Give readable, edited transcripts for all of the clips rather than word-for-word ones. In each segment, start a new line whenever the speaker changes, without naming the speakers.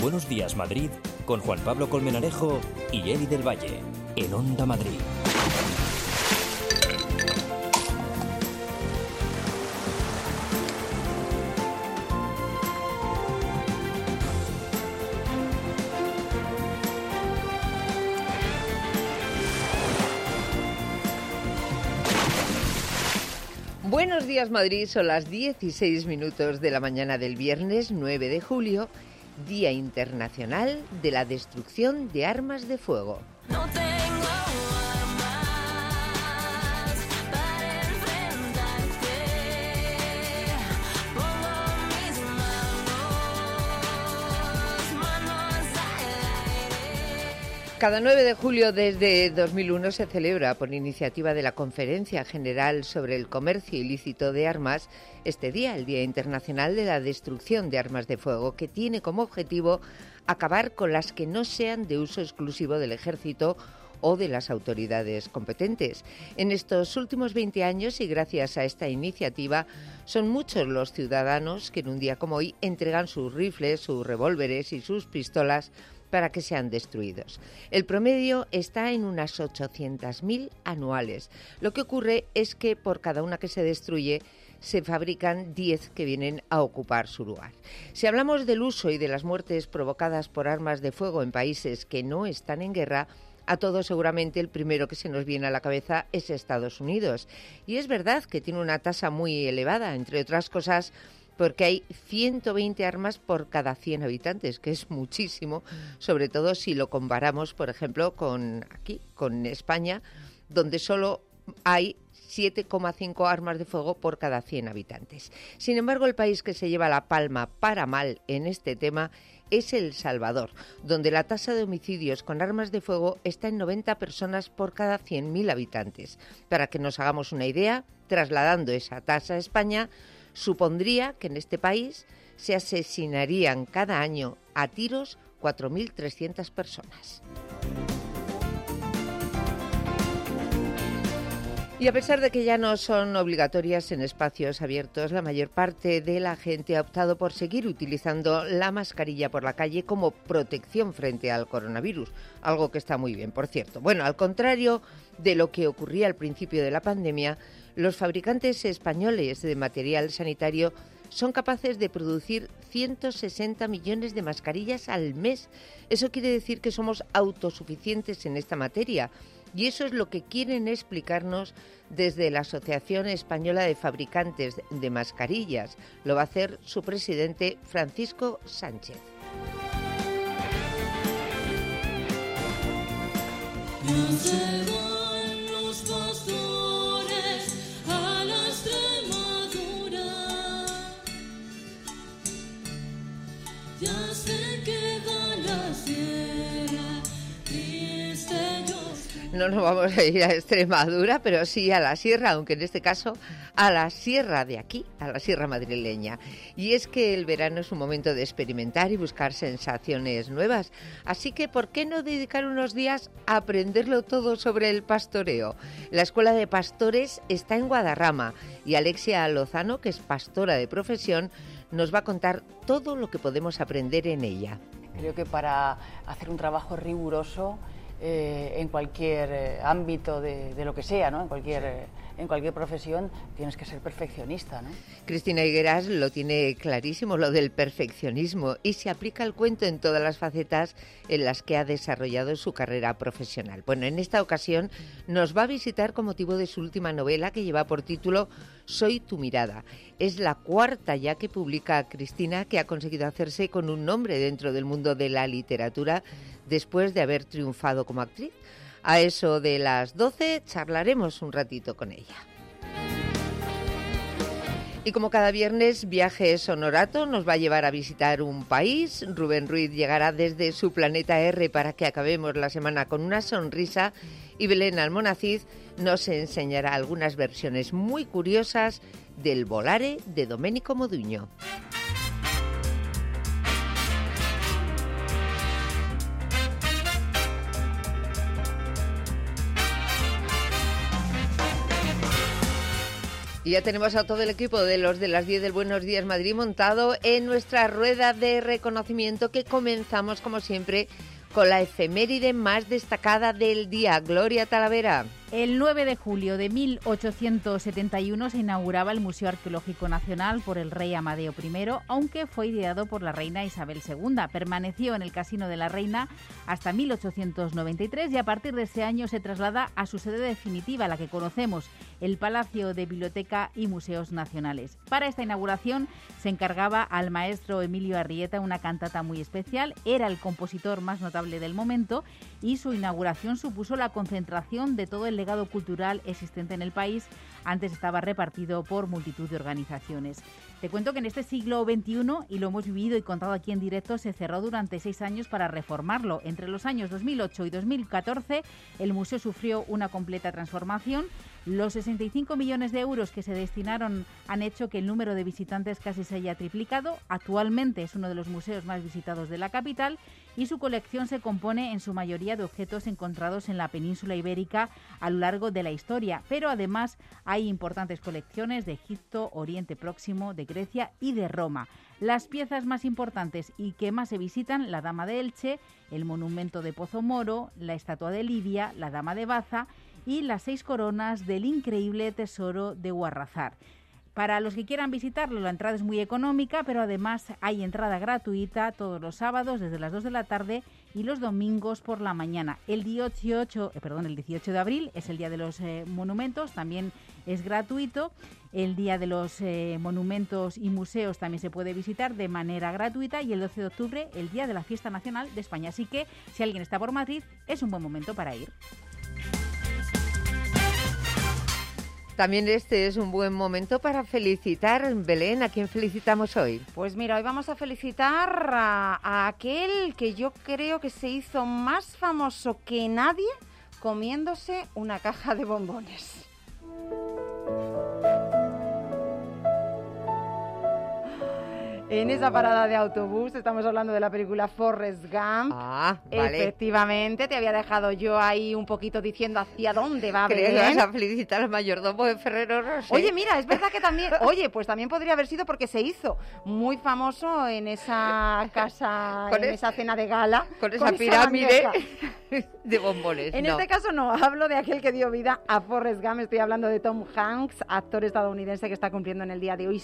Buenos días, Madrid, con Juan Pablo Colmenarejo y Eli del Valle, en Onda Madrid.
Buenos días, Madrid. Son las 16 minutos de la mañana del viernes 9 de julio, Día Internacional de la Destrucción de Armas de Fuego. No tengo armas para enfrentarte. Pongo mis manos al aire. Cada 9 de julio desde 2001 se celebra, por iniciativa de la Conferencia General sobre el Comercio Ilícito de Armas, este día, el Día Internacional de la Destrucción de Armas de Fuego, que tiene como objetivo acabar con las que no sean de uso exclusivo del Ejército o de las autoridades competentes. En estos últimos 20 años, y gracias a esta iniciativa, son muchos los ciudadanos que en un día como hoy entregan sus rifles, sus revólveres y sus pistolas para que sean destruidos. El promedio está en unas 800.000 anuales. Lo que ocurre es que por cada una que se destruye, se fabrican 10 que vienen a ocupar su lugar. Si hablamos del uso y de las muertes provocadas por armas de fuego en países que no están en guerra, a todos seguramente el primero que se nos viene a la cabeza es Estados Unidos. Y es verdad que tiene una tasa muy elevada, entre otras cosas, porque hay 120 armas por cada 100 habitantes, que es muchísimo, sobre todo si lo comparamos, por ejemplo, con España, donde solo hay 7,5 armas de fuego por cada 100 habitantes. Sin embargo, el país que se lleva la palma para mal en este tema es El Salvador, donde la tasa de homicidios con armas de fuego está en 90 personas por cada 100.000 habitantes. Para que nos hagamos una idea, trasladando esa tasa a España, supondría que en este país se asesinarían cada año a tiros 4.300 personas. Y a pesar de que ya no son obligatorias en espacios abiertos, la mayor parte de la gente ha optado por seguir utilizando la mascarilla por la calle como protección frente al coronavirus, algo que está muy bien, por cierto. Bueno, al contrario de lo que ocurría al principio de la pandemia, los fabricantes españoles de material sanitario son capaces de producir 160 millones de mascarillas al mes. Eso quiere decir que somos autosuficientes en esta materia. Y eso es lo que quieren explicarnos desde la Asociación Española de Fabricantes de Mascarillas. Lo va a hacer su presidente, Francisco Sánchez.
Ya se queda la sierra triste.
No nos vamos a ir a Extremadura, pero sí a la sierra, aunque en este caso a la sierra de aquí, a la sierra madrileña. Y es que el verano es un momento de experimentar y buscar sensaciones nuevas. Así que, ¿por qué no dedicar unos días a aprenderlo todo sobre el pastoreo? La Escuela de Pastores está en Guadarrama y Alexia Lozano, que es pastora de profesión, nos va a contar todo lo que podemos aprender en ella.
Creo que para hacer un trabajo riguroso en cualquier ámbito de lo que sea, ¿no? En cualquier profesión tienes que ser perfeccionista, ¿no?
Cristina Higueras lo tiene clarísimo, lo del perfeccionismo, y se aplica el cuento en todas las facetas en las que ha desarrollado su carrera profesional. Bueno, en esta ocasión nos va a visitar con motivo de su última novela, que lleva por título Soy tu mirada. Es la cuarta ya que publica Cristina, que ha conseguido hacerse con un nombre dentro del mundo de la literatura después de haber triunfado como actriz. A eso de las 12 charlaremos un ratito con ella. Y como cada viernes, Viajes Honorato nos va a llevar a visitar un país. Rubén Ruiz llegará desde su planeta R para que acabemos la semana con una sonrisa. Y Belén Almonacid nos enseñará algunas versiones muy curiosas del Volare de Domenico Modugno. Y ya tenemos a todo el equipo de los de las 10 del Buenos Días Madrid montado en nuestra rueda de reconocimiento, que comenzamos, como siempre, con la efeméride más destacada del día. Gloria Talavera.
El 9 de julio de 1871 se inauguraba el Museo Arqueológico Nacional por el rey Amadeo I, aunque fue ideado por la reina Isabel II. Permaneció en el Casino de la Reina hasta 1893 y a partir de ese año se traslada a su sede definitiva, la que conocemos, el Palacio de Biblioteca y Museos Nacionales. Para esta inauguración se encargaba al maestro Emilio Arrieta una cantata muy especial. Era el compositor más notable del momento y su inauguración supuso la concentración de todo el legado cultural existente en el país. Antes estaba repartido por multitud de organizaciones. Te cuento que en este siglo XXI, y lo hemos vivido y contado aquí en directo, se cerró durante 6 años para reformarlo. Entre los años 2008 y 2014, el museo sufrió una completa transformación. Los 65 millones de euros que se destinaron han hecho que el número de visitantes casi se haya triplicado. Actualmente es uno de los museos más visitados de la capital y su colección se compone en su mayoría de objetos encontrados en la península ibérica a lo largo de la historia, pero además hay importantes colecciones de Egipto, Oriente Próximo, de Grecia y de Roma. Las piezas más importantes y que más se visitan: la Dama de Elche, el monumento de Pozo Moro, la estatua de Lidia, la Dama de Baza y las 6 coronas del increíble tesoro de Huarrazar. Para los que quieran visitarlo, la entrada es muy económica, pero además hay entrada gratuita todos los sábados desde las 2 de la tarde y los domingos por la mañana. El 18 de abril es el Día de los Monumentos, también es gratuito. El Día de los Monumentos y Museos también se puede visitar de manera gratuita, y el 12 de octubre, el Día de la Fiesta Nacional de España. Así que si alguien está por Madrid, es un buen momento para ir.
También este es un buen momento para felicitar, Belén. ¿A quién felicitamos hoy?
Pues mira, hoy vamos a felicitar a aquel que yo creo que se hizo más famoso que nadie comiéndose una caja de bombones. En esa parada de autobús, estamos hablando de la película Forrest Gump.
Ah, vale.
Efectivamente, te había dejado yo ahí un poquito diciendo hacia dónde va
Creo
Belén.
que vas a felicitar al mayordomo de Ferrero Rocher.
Oye, mira, es verdad que también... Oye, pues también podría haber sido porque se hizo muy famoso en esa casa, en esa cena de gala.
Con esa pirámide
bandeja
de bombones.
En este caso no, hablo de aquel que dio vida a Forrest Gump. Estoy hablando de Tom Hanks, actor estadounidense que está cumpliendo en el día de hoy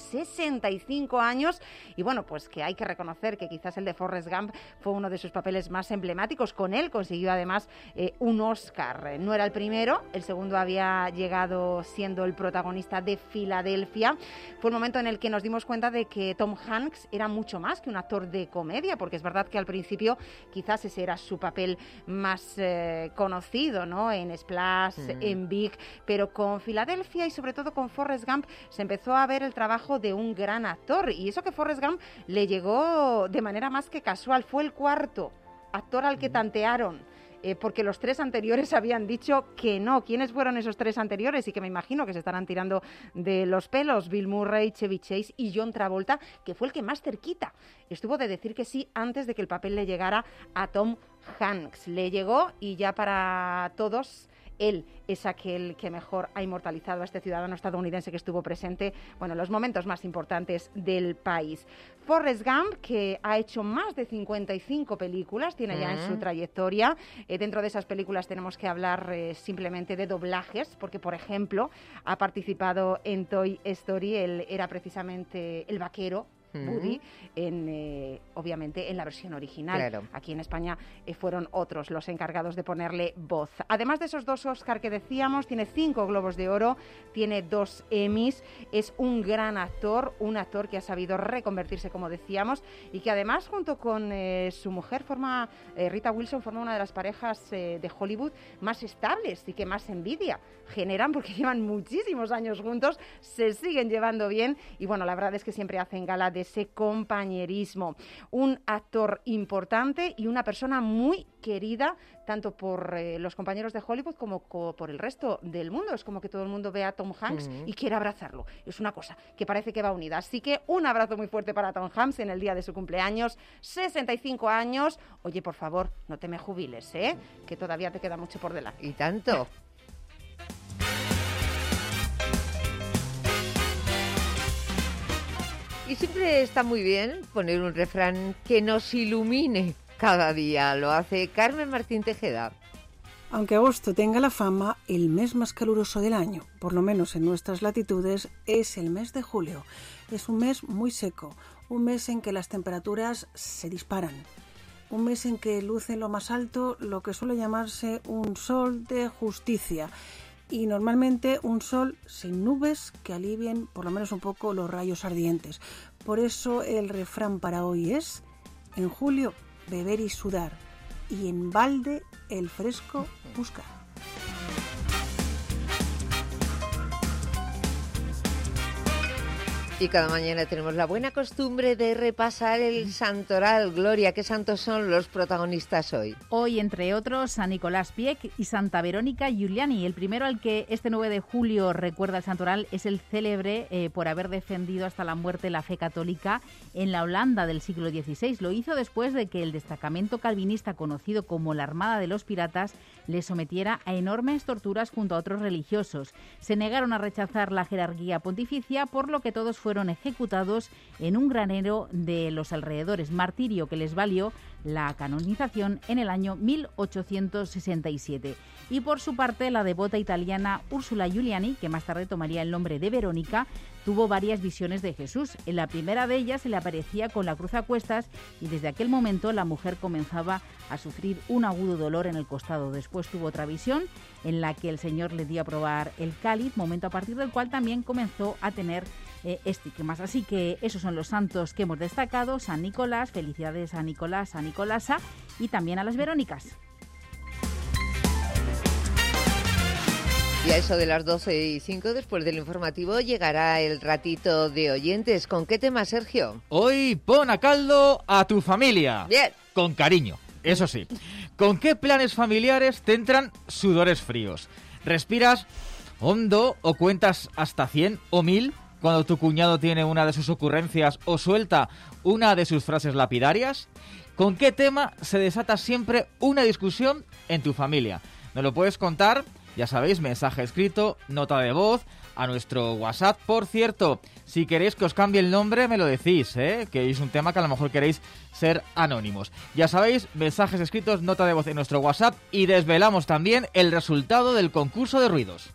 65 años. Y bueno, pues que hay que reconocer que quizás el de Forrest Gump fue uno de sus papeles más emblemáticos. Con él consiguió además un Oscar. No era el primero, el segundo había llegado siendo el protagonista de Filadelfia. Fue el momento en el que nos dimos cuenta de que Tom Hanks era mucho más que un actor de comedia, porque es verdad que al principio quizás ese era su papel más conocido, ¿no? En Splash, en Big, pero con Filadelfia y sobre todo con Forrest Gump se empezó a ver el trabajo de un gran actor, y eso que Forrest Gump le llegó de manera más que casual. Fue el cuarto actor al que tantearon, porque los 3 anteriores habían dicho que no. ¿Quiénes fueron esos 3 anteriores? Y que me imagino que se estarán tirando de los pelos: Bill Murray, Chevy Chase y John Travolta, que fue el que más cerquita estuvo de decir que sí antes de que el papel le llegara a Tom Hanks. Le llegó, y ya para todos él es aquel que mejor ha inmortalizado a este ciudadano estadounidense que estuvo presente, bueno, en los momentos más importantes del país. Forrest Gump, que ha hecho más de 55 películas, tiene ya en su trayectoria. Dentro de esas películas tenemos que hablar simplemente de doblajes, porque, por ejemplo, ha participado en Toy Story. Él era precisamente el vaquero Woody, obviamente en la versión original.
Claro.
Aquí en España fueron otros los encargados de ponerle voz. Además de esos 2 Oscar que decíamos, tiene 5 Globos de Oro, tiene 2 Emmys, es un gran actor, un actor que ha sabido reconvertirse, como decíamos, y que además junto con su mujer Rita Wilson, forma una de las parejas de Hollywood más estables y que más envidia generan, porque llevan muchísimos años juntos, se siguen llevando bien, y bueno, la verdad es que siempre hacen gala de ese compañerismo. Un actor importante y una persona muy querida tanto por los compañeros de Hollywood como por el resto del mundo. Es como que todo el mundo ve a Tom Hanks y quiere abrazarlo. Es una cosa que parece que va unida. Así que un abrazo muy fuerte para Tom Hanks en el día de su cumpleaños, 65 años. Oye, por favor, no te me jubiles, que todavía te queda mucho por delante.
Y tanto. Y siempre está muy bien poner un refrán que nos ilumine cada día. Lo hace Carmen Martín Tejeda.
Aunque agosto tenga la fama, el mes más caluroso del año, por lo menos en nuestras latitudes, es el mes de julio. Es un mes muy seco, un mes en que las temperaturas se disparan, un mes en que luce en lo más alto lo que suele llamarse un sol de justicia, y normalmente un sol sin nubes que alivien por lo menos un poco los rayos ardientes. Por eso el refrán para hoy es: en julio beber y sudar, y en balde el fresco buscar.
Y cada mañana tenemos la buena costumbre de repasar el santoral. Gloria, ¿qué santos son los protagonistas hoy?
Hoy, entre otros, San Nicolás Pieck y Santa Verónica Giuliani. El primero al que este 9 de julio recuerda el santoral es el célebre por haber defendido hasta la muerte la fe católica en la Holanda del siglo XVI. Lo hizo después de que el destacamento calvinista conocido como la Armada de los Piratas le sometiera a enormes torturas junto a otros religiosos. Se negaron a rechazar la jerarquía pontificia, por lo que todos fueron ejecutados en un granero de los alrededores, martirio que les valió la canonización en el año 1867. Y por su parte, la devota italiana Ursula Giuliani, que más tarde tomaría el nombre de Verónica, tuvo varias visiones de Jesús. En la primera de ellas se le aparecía con la cruz a cuestas y desde aquel momento la mujer comenzaba a sufrir un agudo dolor en el costado. Después tuvo otra visión en la que el Señor le dio a probar el cáliz, momento a partir del cual también comenzó a tener estigmas. Así que esos son los santos que hemos destacado: San Nicolás, felicidades a Nicolás, a Nicolasa y también a las Verónicas.
Y a eso de las 12:05, después del informativo, llegará el ratito de oyentes. ¿Con qué tema, Sergio?
Hoy pon a caldo a tu familia.
Bien.
Con cariño, eso sí. ¿Con qué planes familiares te entran sudores fríos? ¿Respiras hondo o cuentas hasta 100 o 1000 cuando tu cuñado tiene una de sus ocurrencias o suelta una de sus frases lapidarias? ¿Con qué tema se desata siempre una discusión en tu familia? ¿Nos lo puedes contar? Ya sabéis, mensaje escrito, nota de voz, a nuestro WhatsApp. Por cierto, si queréis que os cambie el nombre, me lo decís, que es un tema que a lo mejor queréis ser anónimos. Ya sabéis, mensajes escritos, nota de voz en nuestro WhatsApp, y desvelamos también el resultado del concurso de ruidos.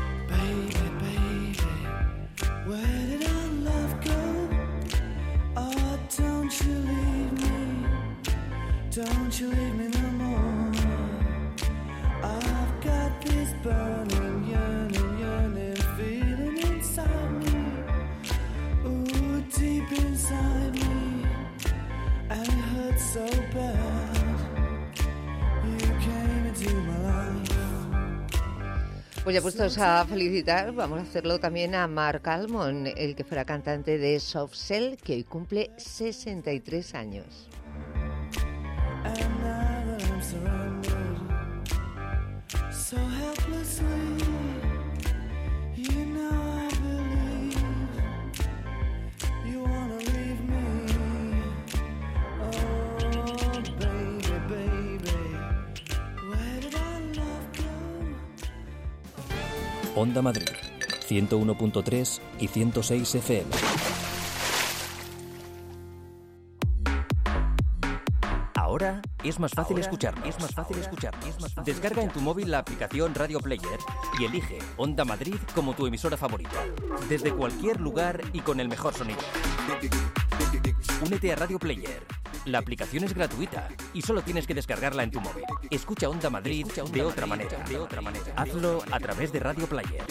Don't you leave me no more. I've got this burning, yearning feeling inside me. Ooh, deep inside me. And it hurts so bad. You came into my life.
Pues ya puestos a felicitar, vamos a hacerlo también a Marc Almond, el que fuera cantante de Soft Cell, que hoy cumple 63 años.
And now that I'm surrounded so helplessly, you know I believe you wanna leave me. Oh, baby, baby, where did our love go?
Onda Madrid, 101.3 y 106 FM. Ahora es más fácil escucharnos. Descarga en tu móvil la aplicación Radio Player y elige Onda Madrid como tu emisora favorita. Desde cualquier lugar y con el mejor sonido. Únete a Radio Player. La aplicación es gratuita y solo tienes que descargarla en tu móvil. Escucha Onda Madrid de otra manera. Hazlo a través de Radio Player.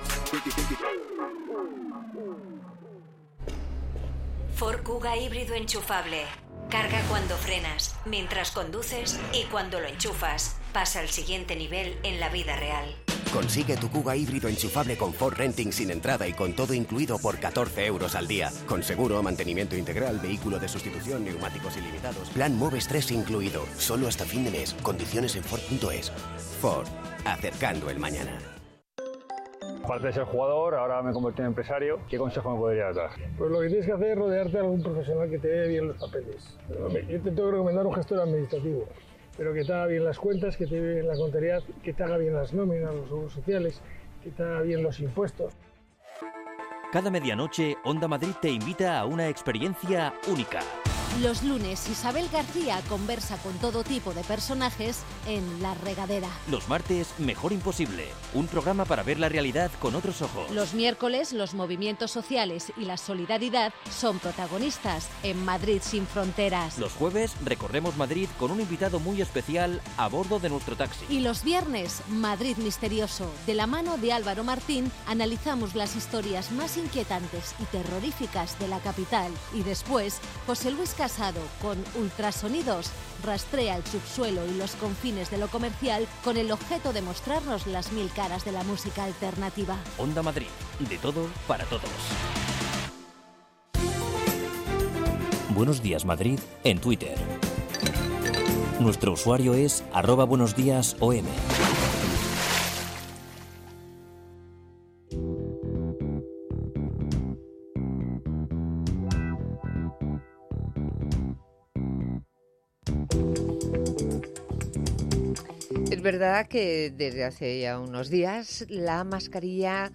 Ford Kuga híbrido enchufable. Carga cuando frenas, mientras conduces y cuando lo enchufas. Pasa al siguiente nivel en la vida real.
Consigue tu Kuga híbrido enchufable con Ford Renting sin entrada y con todo incluido por 14 euros al día. Con seguro, mantenimiento integral, vehículo de sustitución, neumáticos ilimitados. Plan Moves 3 incluido. Solo hasta fin de mes. Condiciones en Ford.es. Ford. Acercando el mañana.
Aparte de ser jugador, ahora me he convertido en empresario. ¿Qué consejo me podrías dar? Pues lo que tienes que hacer es rodearte de algún profesional que te dé bien los papeles. Yo te tengo que recomendar un gestor administrativo, pero que te haga bien las cuentas, que te haga bien la contabilidad, que te haga bien las nóminas, los seguros sociales, que te haga bien los impuestos.
Cada medianoche, Onda Madrid te invita a una experiencia única.
Los lunes, Isabel García conversa con todo tipo de personajes en La Regadera.
Los martes, Mejor Imposible, un programa para ver la realidad con otros ojos.
Los miércoles, los movimientos sociales y la solidaridad son protagonistas en Madrid sin fronteras.
Los jueves, recorremos Madrid con un invitado muy especial a bordo de nuestro taxi.
Y los viernes, Madrid Misterioso. De la mano de Álvaro Martín, analizamos las historias más inquietantes y terroríficas de la capital. Y después, José Luis Casado, con Ultrasonidos, rastrea el subsuelo y los confines de lo comercial con el objeto de mostrarnos las 1000 caras de la música alternativa.
Onda Madrid, de todo para todos. Buenos días Madrid en Twitter. Nuestro usuario es @buenosdíasom.
Es verdad que desde hace ya unos días la mascarilla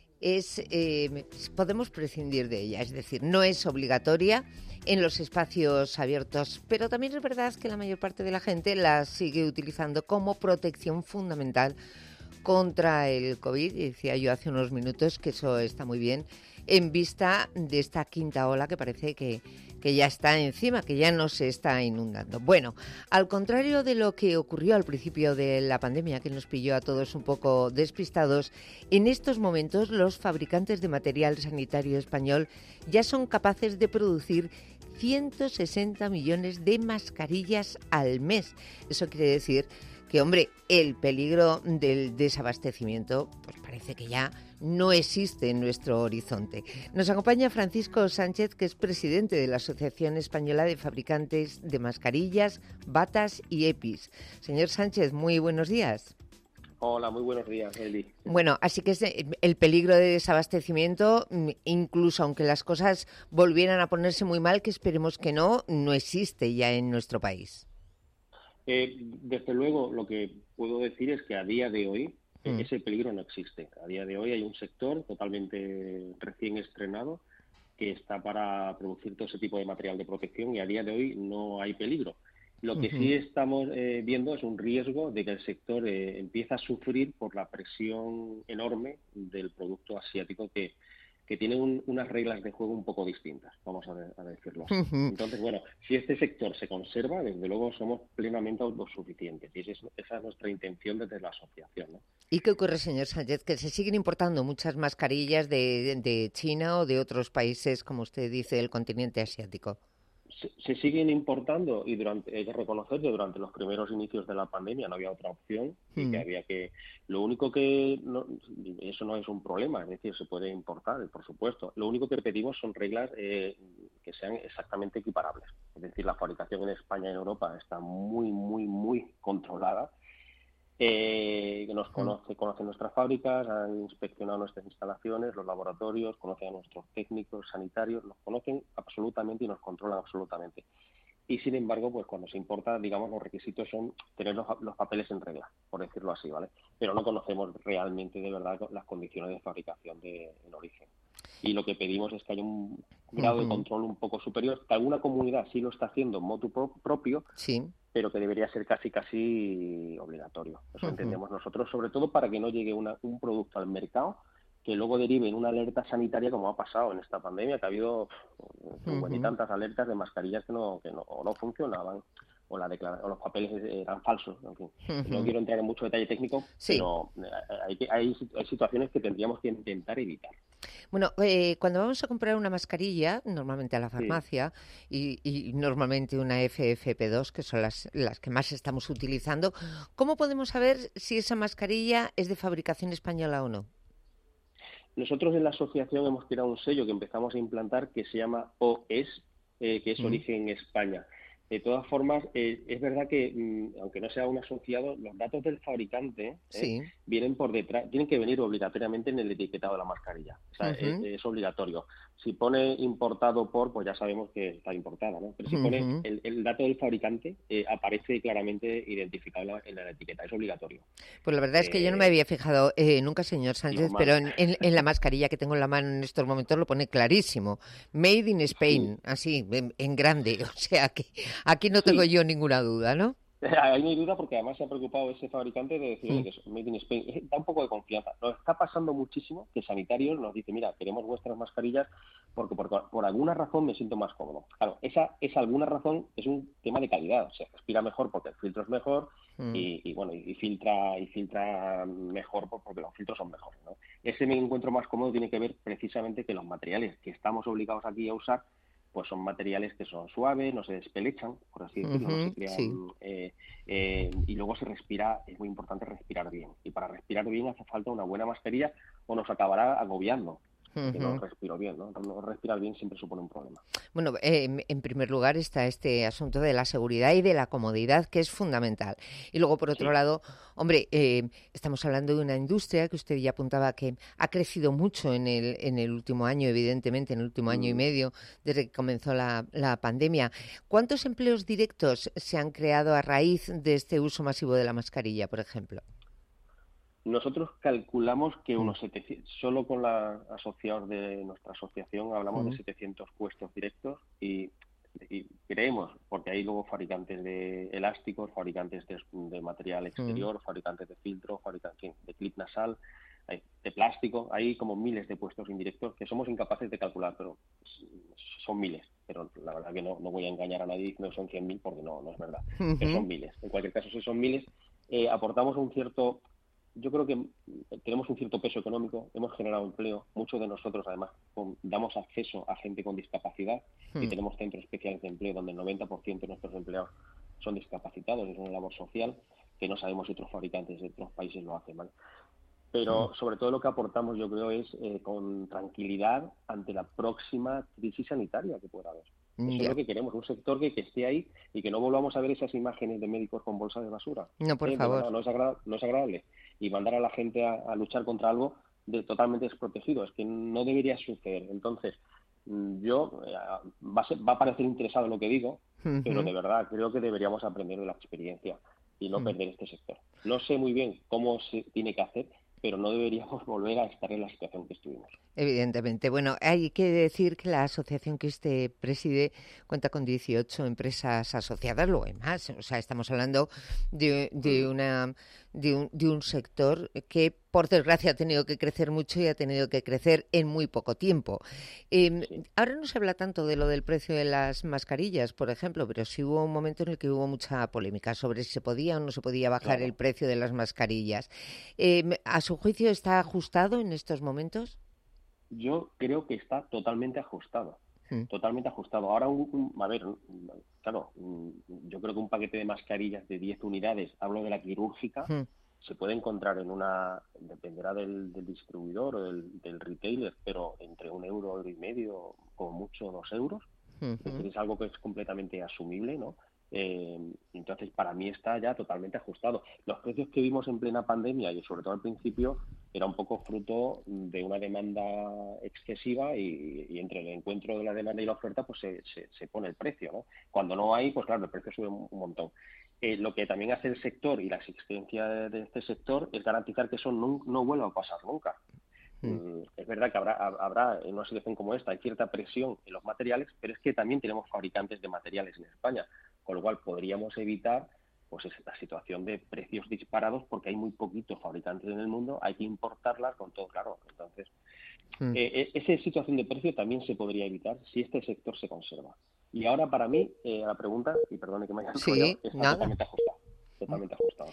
podemos prescindir de ella, es decir, no es obligatoria en los espacios abiertos, pero también es verdad que la mayor parte de la gente la sigue utilizando como protección fundamental contra el COVID. Y decía yo hace unos minutos que eso está muy bien en vista de esta quinta ola que parece que ya está encima, que ya no se está inundando. Bueno, al contrario de lo que ocurrió al principio de la pandemia, que nos pilló a todos un poco despistados, en estos momentos los fabricantes de material sanitario español ya son capaces de producir 160 millones de mascarillas al mes. Eso quiere decir que, hombre, el peligro del desabastecimiento pues parece que ya no existe en nuestro horizonte. Nos acompaña Francisco Sánchez, que es presidente de la Asociación Española de Fabricantes de Mascarillas, Batas y EPIs. Señor Sánchez, muy buenos días.
Hola, muy buenos días, Eli.
Bueno, así que el peligro de desabastecimiento, incluso aunque las cosas volvieran a ponerse muy mal, que esperemos que no existe ya en nuestro país.
Desde luego, lo que puedo decir es que a día de hoy ese peligro no existe. A día de hoy hay un sector totalmente recién estrenado que está para producir todo ese tipo de material de protección y a día de hoy no hay peligro. Lo que sí estamos viendo es un riesgo de que el sector empiece a sufrir por la presión enorme del producto asiático que tiene unas reglas de juego un poco distintas, vamos a decirlo así. Entonces, bueno, si este sector se conserva, desde luego somos plenamente autosuficientes y esa es nuestra intención desde la asociación, ¿no?
¿Y qué ocurre, señor Sánchez? Que se siguen importando muchas mascarillas de China o de otros países, como usted dice, del continente asiático.
Se siguen importando y hay que reconocer que durante los primeros inicios de la pandemia no había otra opción y que había que... Lo único que... eso no es un problema, es decir, se puede importar, por supuesto. Lo único que pedimos son reglas que sean exactamente equiparables. Es decir, la fabricación en España y en Europa está muy, muy, muy controlada. Conocen nuestras fábricas, han inspeccionado nuestras instalaciones, los laboratorios, conocen a nuestros técnicos sanitarios, nos conocen absolutamente y nos controlan absolutamente. Y sin embargo, pues cuando se importa, digamos, los requisitos son tener los papeles en regla, por decirlo así, ¿vale? Pero no conocemos realmente de verdad las condiciones de fabricación en origen. Y lo que pedimos es que haya un grado de control un poco superior, que alguna comunidad sí lo está haciendo en motu propio,
sí,
pero que debería ser casi obligatorio. Eso entendemos nosotros, sobre todo para que no llegue un producto al mercado que luego derive en una alerta sanitaria, como ha pasado en esta pandemia, que ha habido y tantas alertas de mascarillas que no funcionaban o los papeles eran falsos. En fin. No quiero entrar en mucho detalle técnico, pero hay situaciones que tendríamos que intentar evitar.
Bueno, cuando vamos a comprar una mascarilla, normalmente a la farmacia, y normalmente una FFP2, que son las que más estamos utilizando, ¿cómo podemos saber si esa mascarilla es de fabricación española o no?
Nosotros en la asociación hemos creado un sello que empezamos a implantar que se llama OES, que es Origen España. De todas formas, es verdad que, aunque no sea un asociado, los datos del fabricante
Sí.
vienen por detrás, tienen que venir obligatoriamente en el etiquetado de la mascarilla. O sea,
Ujú.
es obligatorio. Si pone importado por, pues ya sabemos que está importada, ¿no? Pero si pone
Ujú.
el dato del fabricante, aparece claramente identificado en la etiqueta. Es obligatorio.
Pues la verdad es que yo no me había fijado nunca, señor Sánchez,
Normal.
pero en la mascarilla que tengo en la mano en estos momentos lo pone clarísimo. Made in Spain, así, en grande. O sea que aquí no tengo yo ninguna duda, ¿no?
Ahí no hay duda porque además se ha preocupado ese fabricante de decir,
Mm.
oye, que es Made in Spain. Da un poco de confianza. Nos está pasando muchísimo que sanitarios nos dicen, mira, queremos vuestras mascarillas porque por alguna razón me siento más cómodo. Claro, esa alguna razón es un tema de calidad. Se respira mejor porque el filtro es mejor y bueno, y filtra mejor porque los filtros son mejores, ¿no? Ese me encuentro más cómodo tiene que ver precisamente que los materiales que estamos obligados aquí a usar pues son materiales que son suaves, no se despelechan, por así decirlo, no se
Ujú,
crean,
sí.
y luego se respira, es muy importante respirar bien. Y para respirar bien hace falta una buena mascarilla o nos acabará agobiando, que no
Ujú.
respiro bien, ¿no? No respirar bien siempre supone un problema.
Bueno, en primer lugar está este asunto de la seguridad y de la comodidad, que es fundamental. Y luego, por otro lado, hombre, estamos hablando de una industria que usted ya apuntaba que ha crecido mucho en el último año, evidentemente, en el último año y medio, desde que comenzó la pandemia. ¿Cuántos empleos directos se han creado a raíz de este uso masivo de la mascarilla, por ejemplo?
Nosotros calculamos que unos 700, solo con la asociados de nuestra asociación hablamos de 700 puestos directos y creemos, porque hay luego fabricantes de elásticos, fabricantes de material exterior, fabricantes de filtro, fabricantes de clip nasal, de plástico, hay como miles de puestos indirectos que somos incapaces de calcular, pero son miles. Pero la verdad que no voy a engañar a nadie diciendo que son 100.000 porque no es verdad. Pero son miles. En cualquier caso, si son miles, aportamos un cierto... Yo creo que tenemos un cierto peso económico, hemos generado empleo, muchos de nosotros además damos acceso a gente con discapacidad y tenemos centros especiales de empleo donde el 90% de nuestros empleados son discapacitados, es una labor social que no sabemos si otros fabricantes de otros países lo hacen, ¿vale? Pero sobre todo lo que aportamos yo creo es con tranquilidad ante la próxima crisis sanitaria que pueda haber. Eso es lo que queremos, un sector que esté ahí y que no volvamos a ver esas imágenes de médicos con bolsas de basura.
No, por favor.
No es agradable. Y mandar a la gente a luchar contra algo totalmente desprotegido. Es que no debería suceder. Entonces, va a parecer interesado lo que digo, pero de verdad creo que deberíamos aprender de la experiencia y no perder este sector. No sé muy bien cómo se tiene que hacer, pero no deberíamos volver a estar en la situación que estuvimos.
Evidentemente. Bueno, hay que decir que la asociación que usted preside cuenta con 18 empresas asociadas, luego hay más. O sea, estamos hablando de un sector que, por desgracia, ha tenido que crecer mucho y ha tenido que crecer en muy poco tiempo. Ahora no se habla tanto de lo del precio de las mascarillas, por ejemplo, pero sí hubo un momento en el que hubo mucha polémica sobre si se podía o no se podía bajar el precio de las mascarillas. ¿A su juicio está ajustado en estos momentos?
Yo creo que está totalmente ajustado. Totalmente ajustado. Ahora, claro, yo creo que un paquete de mascarillas de 10 unidades, hablo de la quirúrgica, se puede encontrar dependerá del distribuidor o del retailer, pero entre 1 euro, €1,5 euro, como mucho 2 euros. Es decir, es algo que es completamente asumible, ¿no? Entonces, para mí está ya totalmente ajustado. Los precios que vimos en plena pandemia y sobre todo al principio era un poco fruto de una demanda excesiva y entre el encuentro de la demanda y la oferta pues se pone el precio, ¿no? Cuando no hay, pues claro, el precio sube un montón. Lo que también hace el sector y la existencia de este sector es garantizar que eso no vuelva a pasar nunca. Es verdad que habrá en una situación como esta hay cierta presión en los materiales, pero es que también tenemos fabricantes de materiales en España, con lo cual podríamos evitar pues esta situación de precios disparados porque hay muy poquitos fabricantes en el mundo, hay que importarlas con todo claro. Entonces, esa situación de precio también se podría evitar si este sector se conserva. Y ahora para mí, la pregunta, y perdone que me haya enrollado, está totalmente ajustado. Totalmente ajustado, sí.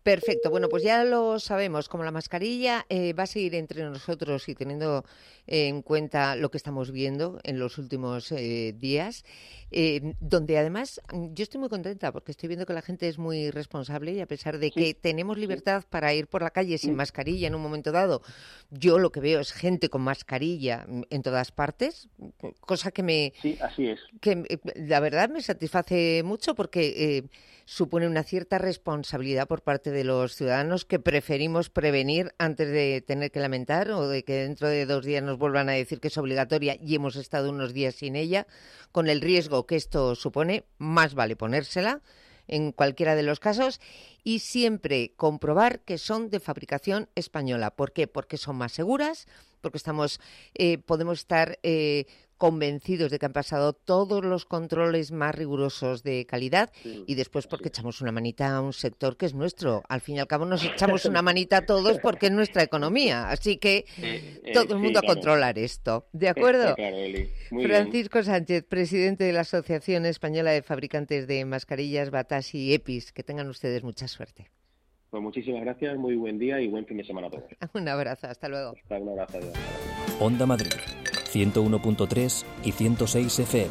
Perfecto, bueno, pues ya lo sabemos, como la mascarilla va a seguir entre nosotros y teniendo en cuenta lo que estamos viendo en los últimos días, donde además yo estoy muy contenta porque estoy viendo que la gente es muy responsable y a pesar de que tenemos libertad para ir por la calle sin mascarilla en un momento dado, yo lo que veo es gente con mascarilla en todas partes, cosa que me...
Sí, así es.
Que la verdad me satisface mucho porque supone una cierta responsabilidad por parte de los ciudadanos que preferimos prevenir antes de tener que lamentar o de que dentro de 2 días nos vuelvan a decir que es obligatoria y hemos estado unos días sin ella. Con el riesgo que esto supone, más vale ponérsela en cualquiera de los casos y siempre comprobar que son de fabricación española. ¿Por qué? Porque son más seguras, porque podemos estar convencidos de que han pasado todos los controles más rigurosos de calidad y después porque echamos una manita a un sector que es nuestro. Al fin y al cabo nos echamos una manita a todos porque es nuestra economía. Así que todo el mundo a controlar esto. ¿De acuerdo?
Claro, Eli. Muy
Francisco Sánchez, presidente de la Asociación Española de Fabricantes de Mascarillas, Batas y EPIs. Que tengan ustedes mucha suerte.
Pues muchísimas gracias, muy buen día y buen fin de semana a todos.
Un abrazo, hasta luego.
Un abrazo. Adiós.
Onda Madrid, 101.3 y 106 FM.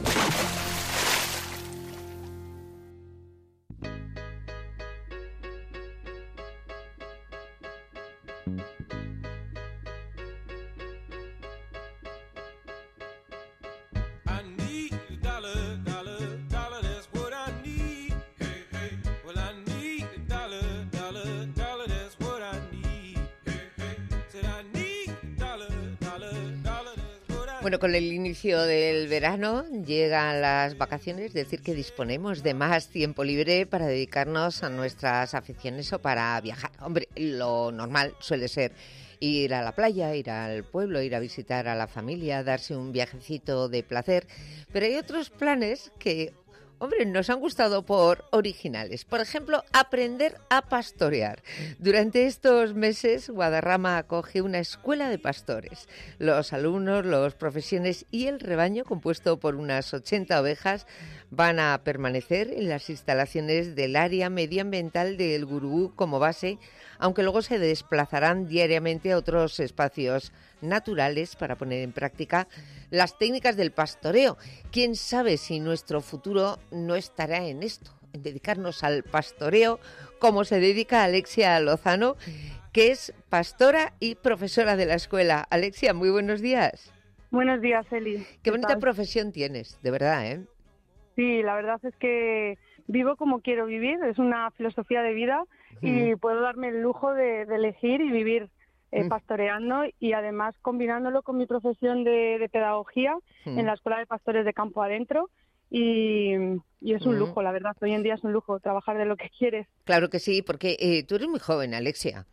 Bueno, con el inicio del verano llegan las vacaciones, es decir, que disponemos de más tiempo libre para dedicarnos a nuestras aficiones o para viajar. Hombre, lo normal suele ser ir a la playa, ir al pueblo, ir a visitar a la familia, darse un viajecito de placer, pero hay otros planes que, hombre, nos han gustado por originales. Por ejemplo, aprender a pastorear. Durante estos meses, Guadarrama acoge una escuela de pastores. Los alumnos, los profesiones y el rebaño, compuesto por unas 80 ovejas, van a permanecer en las instalaciones del área medioambiental del Gurugú como base, aunque luego se desplazarán diariamente a otros espacios naturales para poner en práctica las técnicas del pastoreo. ¿Quién sabe si nuestro futuro no estará en esto, en dedicarnos al pastoreo, como se dedica Alexia Lozano, que es pastora y profesora de la escuela? Alexia, muy buenos días.
Buenos días, Eli.
Qué bonita profesión tienes, de verdad, ¿eh?
Sí, la verdad es que vivo como quiero vivir, es una filosofía de vida y puedo darme el lujo de elegir y vivir pastoreando y además combinándolo con mi profesión de pedagogía en la Escuela de Pastores de Campo Adentro y es un lujo, la verdad, hoy en día es un lujo trabajar de lo que quieres.
Claro que sí, porque tú eres muy joven, Alexia.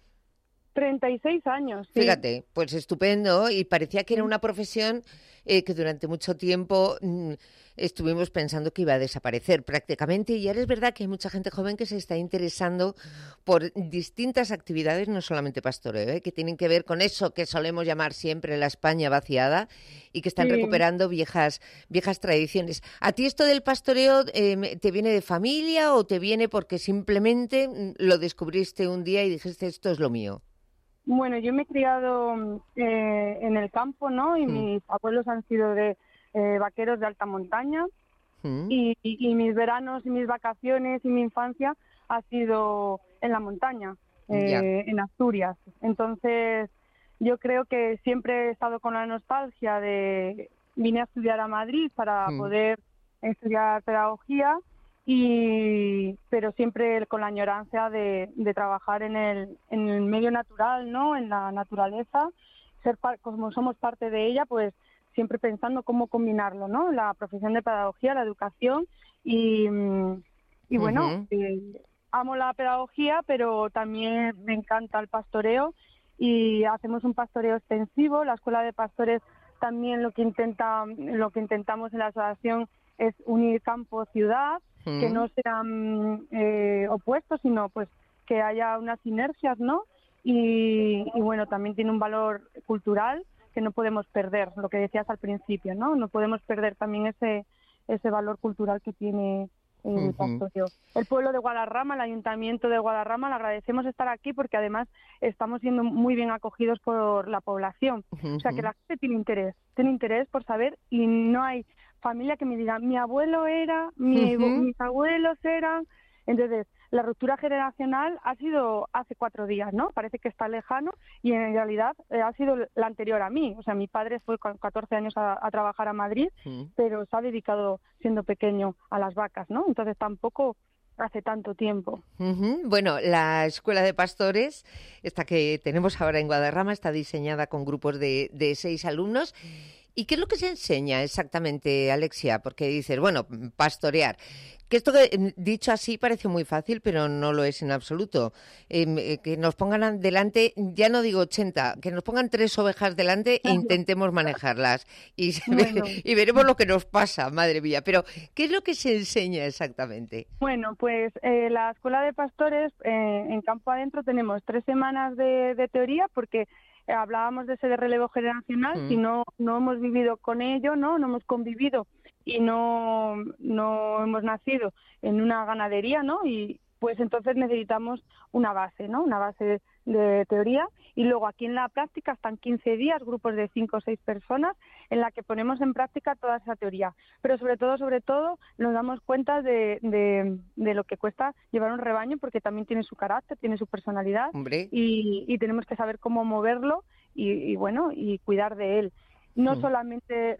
36 años. Sí.
Fíjate, pues estupendo y parecía que era una profesión que durante mucho tiempo estuvimos pensando que iba a desaparecer prácticamente y ahora es verdad que hay mucha gente joven que se está interesando por distintas actividades, no solamente pastoreo, que tienen que ver con eso que solemos llamar siempre la España vaciada y que están recuperando viejas tradiciones. ¿A ti esto del pastoreo te viene de familia o te viene porque simplemente lo descubriste un día y dijiste esto es lo mío?
Bueno, yo me he criado en el campo, ¿no? Y mis abuelos han sido de vaqueros de alta montaña y mis veranos y mis vacaciones y mi infancia ha sido en la montaña, en Asturias. Entonces, yo creo que siempre he estado con la nostalgia de... Vine a estudiar a Madrid para poder estudiar pedagogía, pero siempre con la añoranza de trabajar en el medio natural, ¿no? En la naturaleza, como somos parte de ella, pues siempre pensando cómo combinarlo, ¿no? La profesión de pedagogía, la educación y bueno, amo la pedagogía, pero también me encanta el pastoreo y hacemos un pastoreo extensivo. La Escuela de Pastores también lo que intentamos en la asociación es unir campo-ciudad, que no sean opuestos, sino pues que haya unas sinergias, ¿no? Y bueno, también tiene un valor cultural que no podemos perder, lo que decías al principio, ¿no? No podemos perder también ese valor cultural que tiene el pastoreo. El pueblo de Guadarrama, el ayuntamiento de Guadarrama, le agradecemos estar aquí porque además estamos siendo muy bien acogidos por la población. O sea, que la gente tiene interés por saber, y no hay familia que me diga, mi abuelo era, mis abuelos eran. Entonces, la ruptura generacional ha sido hace 4 días, ¿no? Parece que está lejano y en realidad ha sido la anterior a mí. O sea, mi padre fue con 14 años a trabajar a Madrid, pero se ha dedicado siendo pequeño a las vacas, ¿no? Entonces tampoco hace tanto tiempo.
Bueno, la Escuela de Pastores, esta que tenemos ahora en Guadarrama, está diseñada con grupos de 6 alumnos. ¿Y qué es lo que se enseña exactamente, Alexia? Porque dices, bueno, pastorear. Que esto que, dicho así parece muy fácil, pero no lo es en absoluto. Que nos pongan delante, ya no digo 80, que nos pongan 3 ovejas delante e intentemos manejarlas. Y, y veremos lo que nos pasa, madre mía. Pero, ¿qué es lo que se enseña exactamente?
Bueno, pues la Escuela de Pastores, en Campo Adentro, tenemos 3 semanas de teoría, porque hablábamos de ese relevo generacional. Si no hemos vivido con ello, no hemos convivido y no hemos nacido en una ganadería, ¿no? Y pues entonces necesitamos una base, ¿no? Una base de teoría, y luego aquí en la práctica están 15 días, grupos de 5 o 6 personas, en la que ponemos en práctica toda esa teoría. Pero sobre todo, nos damos cuenta de lo que cuesta llevar un rebaño, porque también tiene su carácter, tiene su personalidad, y tenemos que saber cómo moverlo y cuidar de él. No solamente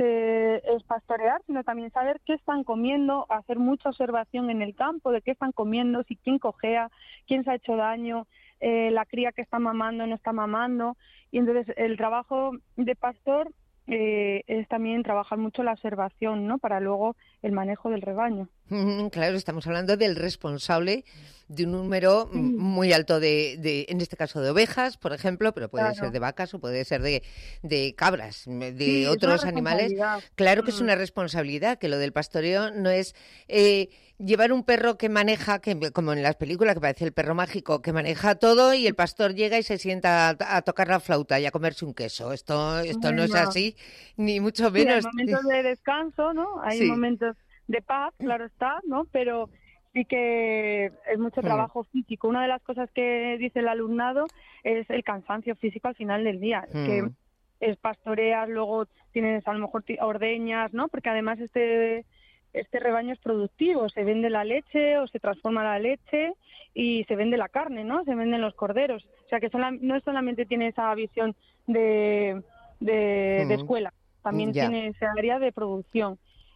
es pastorear, sino también saber qué están comiendo, hacer mucha observación en el campo de qué están comiendo, si quién cojea, quién se ha hecho daño, la cría que está mamando, no está mamando. Y entonces el trabajo de pastor es también trabajar mucho la observación, ¿no? Para luego el manejo del rebaño.
Claro, estamos hablando del responsable de un número muy alto de, en este caso, de ovejas, por ejemplo, pero puede ser de vacas o puede ser de cabras, de otros animales. Claro que es una responsabilidad, que lo del pastoreo no es llevar un perro que maneja, como en las películas, que parece el perro mágico, que maneja todo, y el pastor llega y se sienta a tocar la flauta y a comerse un queso. Esto no es así, ni mucho menos.
Hay momentos de descanso, ¿no? Hay momentos de paz, claro está, ¿no? Pero sí que es mucho trabajo físico. Una de las cosas que dice el alumnado es el cansancio físico al final del día. Que es pastorear, luego tienes a lo mejor ordeñas, ¿no? Porque además este rebaño es productivo, se vende la leche o se transforma la leche y se vende la carne, ¿no? Se venden los corderos. O sea que no solamente tiene esa visión de escuela, también tiene esa área de producción.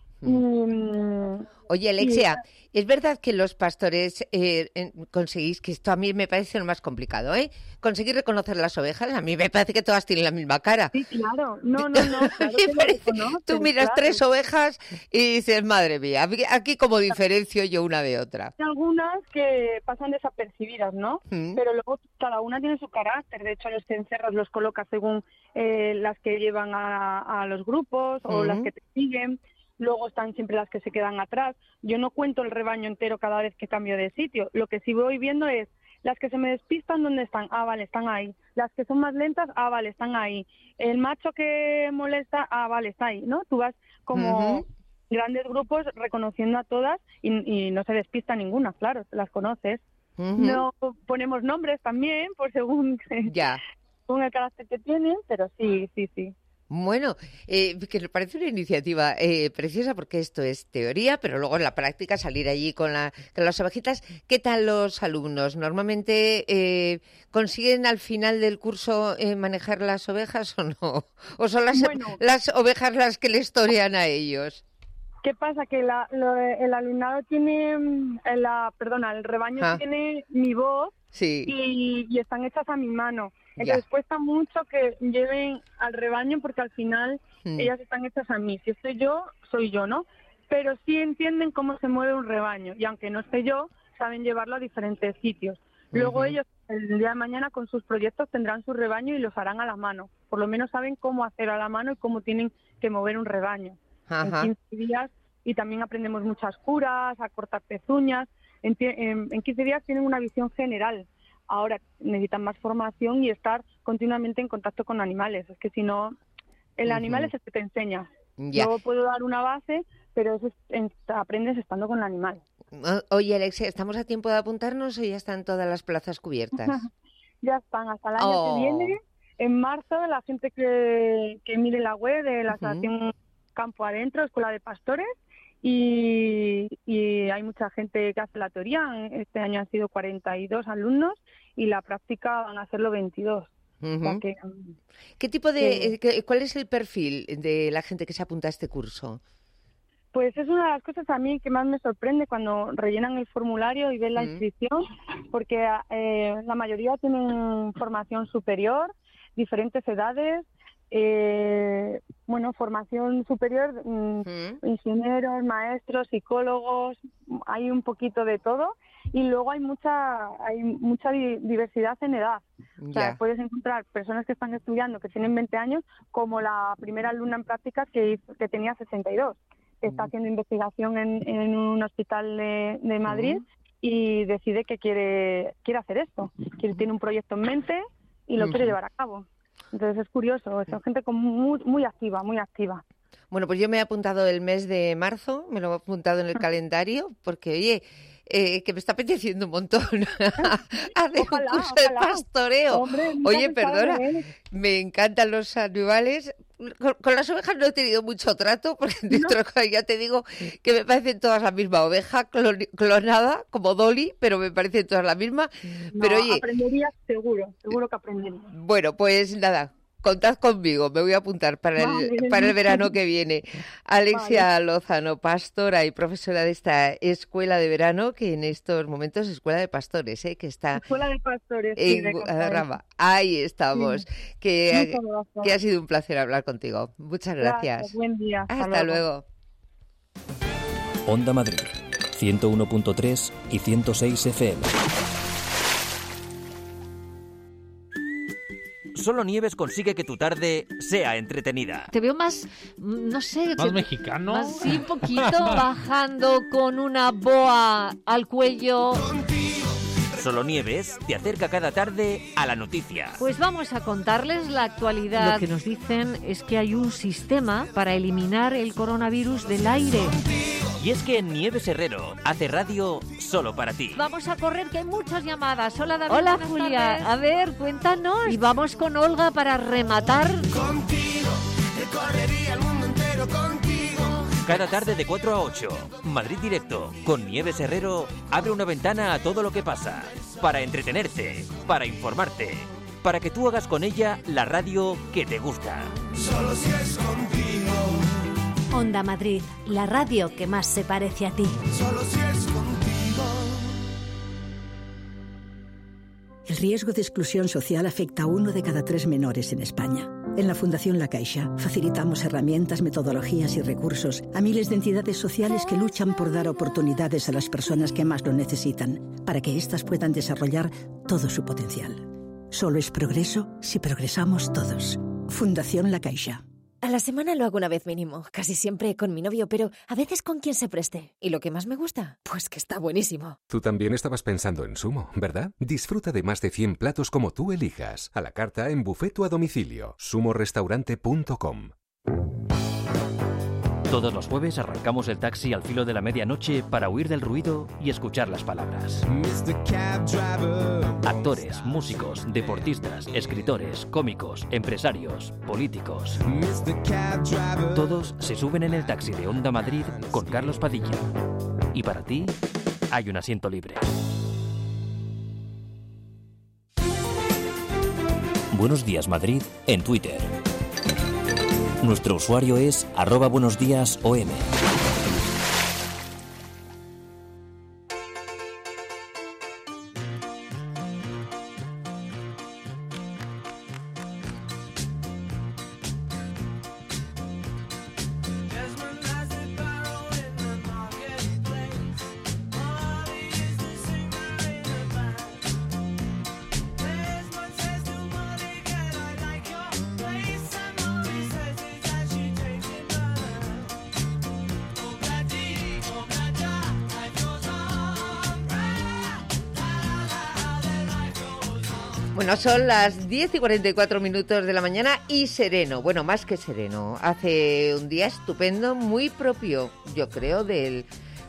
Oye, Alexia, es verdad que los pastores conseguís, que esto a mí me parece lo más complicado, conseguir reconocer las ovejas. A mí me parece que todas tienen la misma cara.
Sí, claro. No. Claro
tú miras 3 ovejas y dices, madre mía, aquí como diferencio yo una de otra.
Hay algunas que pasan desapercibidas, ¿no? Pero luego cada una tiene su carácter. De hecho, los cencerros los colocas según las que llevan a los grupos o las que te siguen. Luego están siempre las que se quedan atrás. Yo no cuento el rebaño entero cada vez que cambio de sitio. Lo que sí voy viendo es las que se me despistan, ¿dónde están? Ah, vale, están ahí. Las que son más lentas, ah, vale, están ahí. El macho que molesta, ah, vale, está ahí, ¿no? Tú vas como grandes grupos reconociendo a todas y no se despista ninguna, claro, las conoces. No ponemos nombres también, por según el carácter que tienen, pero sí.
Bueno, que me parece una iniciativa preciosa, porque esto es teoría, pero luego en la práctica salir allí con las ovejitas. ¿Qué tal los alumnos? ¿Normalmente consiguen al final del curso manejar las ovejas o no? ¿O son las ovejas las que les torean a ellos?
¿Qué pasa? Que el alumnado tiene, el rebaño tiene mi voz y están hechas a mi mano. Entonces cuesta mucho que lleven al rebaño, porque al final ellas están hechas a mí. Si estoy yo, soy yo, ¿no? Pero sí entienden cómo se mueve un rebaño, y aunque no esté yo, saben llevarlo a diferentes sitios. Luego ellos, el día de mañana, con sus proyectos, tendrán su rebaño y los harán a la mano. Por lo menos saben cómo hacer a la mano y cómo tienen que mover un rebaño. En 15 días, y también aprendemos muchas curas, a cortar pezuñas. En 15 días tienen una visión general. Ahora necesitan más formación y estar continuamente en contacto con animales. Es que si no, el animal es el que te enseña. Yo puedo dar una base, pero eso aprendes estando con el animal.
Oye, Alexia, ¿estamos a tiempo de apuntarnos o ya están todas las plazas cubiertas?
Ya están, hasta el año que viene. En marzo, la gente que mire la web de la Asociación Campo Adentro, Escuela de Pastores, y hay mucha gente que hace la teoría. Este año han sido 42 alumnos y la práctica van a serlo 22. O sea que,
¿Qué tipo cuál es el perfil de la gente que se apunta a este curso?
Pues es una de las cosas a mí que más me sorprende cuando rellenan el formulario y ven la inscripción, porque la mayoría tienen formación superior, diferentes edades, formación superior, ingenieros, maestros, psicólogos, hay un poquito de todo, y luego hay mucha diversidad en edad. O sea, puedes encontrar personas que están estudiando que tienen 20 años, como la primera alumna en prácticas que tenía 62. Está haciendo investigación en un hospital de Madrid y decide que quiere hacer esto, que tiene un proyecto en mente y lo quiere llevar a cabo. Entonces es curioso, son gente muy activa, muy activa.
Bueno, pues yo me he apuntado el mes de marzo, me lo he apuntado en el calendario, porque oye, que me está apeteciendo un montón hacer un curso de pastoreo.
Hombre,
oye, perdona, me encantan los animales. Con las ovejas no he tenido mucho trato, porque ya te digo que me parecen todas la misma oveja, clonada, como Dolly, pero me parecen todas la misma. Pero oye,
aprenderías seguro que aprenderías.
Bueno, pues nada, contad conmigo, me voy a apuntar para el verano que viene. Alexia Lozano, pastora y profesora de esta escuela de verano, que en estos momentos es escuela de pastores, que está
Escuela de Pastores
en Guadarrama. Ahí estamos.
Sí.
Que ha sido un placer hablar contigo. Muchas gracias.
Buen día.
Hasta luego.
Onda Madrid, 101.3 y 106 FM. Solo Nieves consigue que tu tarde sea entretenida.
Te veo más, no sé...
¿Más mexicano?
Más, sí, un poquito, bajando con una boa al cuello.
Solo Nieves te acerca cada tarde a la noticia.
Pues vamos a contarles la actualidad. Lo que nos dicen es que hay un sistema para eliminar el coronavirus del aire.
Y es que Nieves Herrero hace radio solo para ti.
Vamos a correr, que hay muchas llamadas. Hola, David.
Hola,
buenas
Julia.
tardes. A ver, cuéntanos. Y vamos con Olga para rematar.
Contigo, recorrería el mundo entero contigo.
Cada tarde de 4 a 8, Madrid Directo, con Nieves Herrero, abre una ventana a todo lo que pasa. Para entretenerte, para informarte, para que tú hagas con ella la radio que te gusta.
Solo si es contigo.
Onda Madrid, la radio que más se parece a ti.
Solo si es contigo.
El riesgo de exclusión social afecta a 1 de cada 3 menores en España. En la Fundación La Caixa facilitamos herramientas, metodologías y recursos a miles de entidades sociales que luchan por dar oportunidades a las personas que más lo necesitan, para que éstas puedan desarrollar todo su potencial. Solo es progreso si progresamos todos. Fundación La Caixa.
A la semana lo hago una vez mínimo, casi siempre con mi novio, pero a veces con quien se preste. ¿Y lo que más me gusta? Pues que está buenísimo.
Tú también estabas pensando en Sumo, ¿verdad? Disfruta de más de 100 platos como tú elijas, a la carta, en buffet o a domicilio. sumorestaurante.com.
Todos los jueves arrancamos el taxi al filo de la medianoche para huir del ruido y escuchar las palabras. Actores, músicos, deportistas, escritores, cómicos, empresarios, políticos. Todos se suben en el taxi de Onda Madrid con Carlos Padilla. Y para ti hay un asiento libre. Buenos días Madrid en Twitter. Nuestro usuario es @buenosdiasom.
Bueno, son las 10:44 de la mañana y sereno. Bueno, más que sereno. Hace un día estupendo, muy propio, yo creo, del